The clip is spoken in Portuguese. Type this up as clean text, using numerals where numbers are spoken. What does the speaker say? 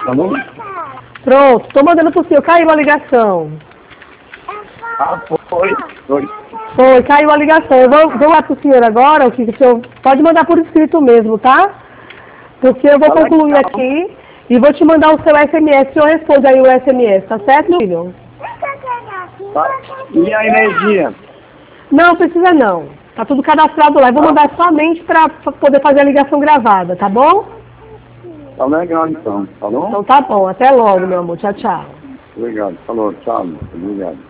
Alô? Pronto, tô mandando pro senhor. Caiu a ligação. Ah, foi. Foi, caiu a ligação. Eu vou lá pro senhor agora, o que o senhor pode mandar por escrito mesmo, tá? Porque eu vou Tá concluir legal. aqui e vou te mandar o seu SMS. O senhor responde aí o SMS, tá certo, meu filho? Tá. E a energia? Não, precisa não. Tá tudo cadastrado lá. Eu vou mandar somente para poder fazer a ligação gravada, tá bom? Tá legal então, tá bom? Então tá bom. Até logo, meu amor. Tchau, tchau. Obrigado, falou, tchau, obrigado.